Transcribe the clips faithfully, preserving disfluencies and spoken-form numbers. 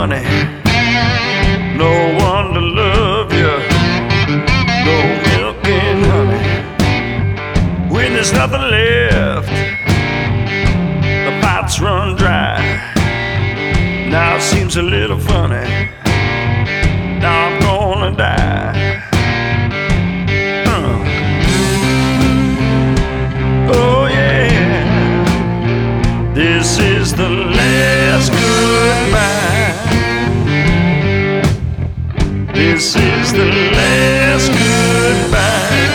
money, no one to love you, no milk and honey. When there's nothing left, the pipes run dry. Now it seems a little funny, now I'm gonna die. uh. Oh yeah, this is the last goodbye. This is the last goodbye.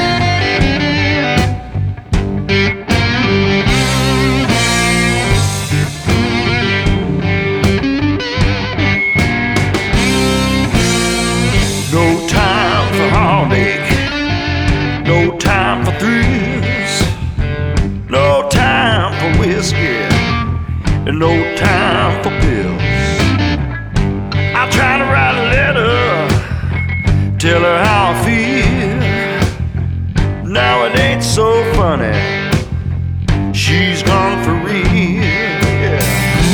No time for heartache, no time for thrills, no time for whiskey, and no time for pills. I try to write a letter, tell her how I feel. Now it ain't so funny, she's gone for real. Yeah.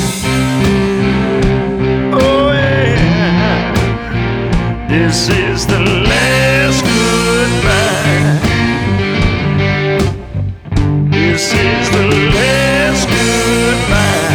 Oh yeah, this is the last goodbye. This is the last goodbye.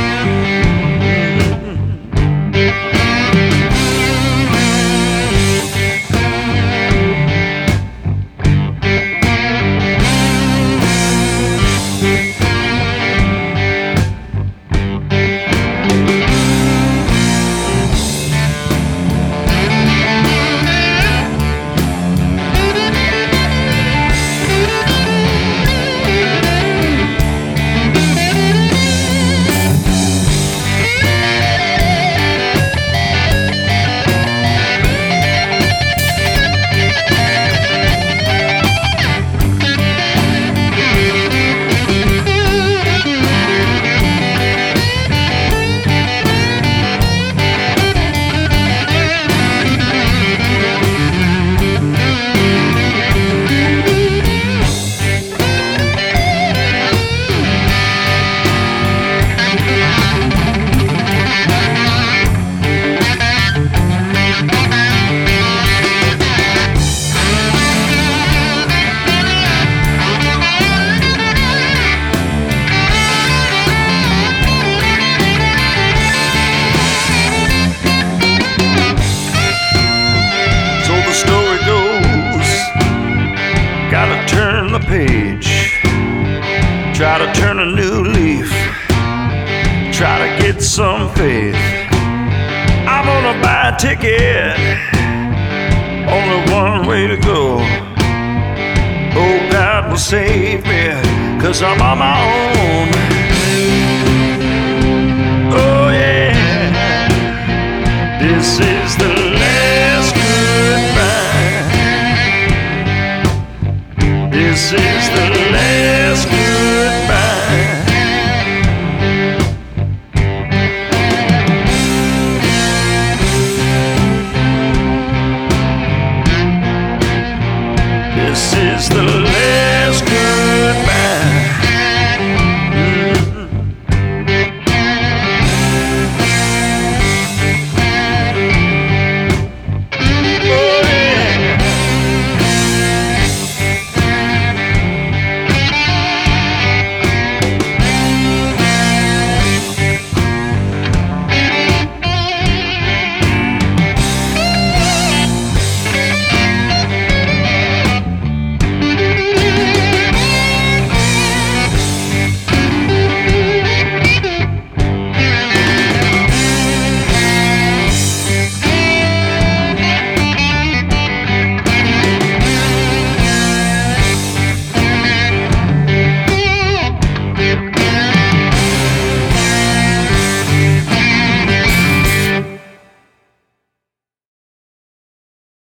Gotta turn the page, try to turn a new leaf, try to get some faith. I'm gonna buy a ticket, only one way to go. Oh, God will save me, 'cause I'm on my own. Oh yeah, this is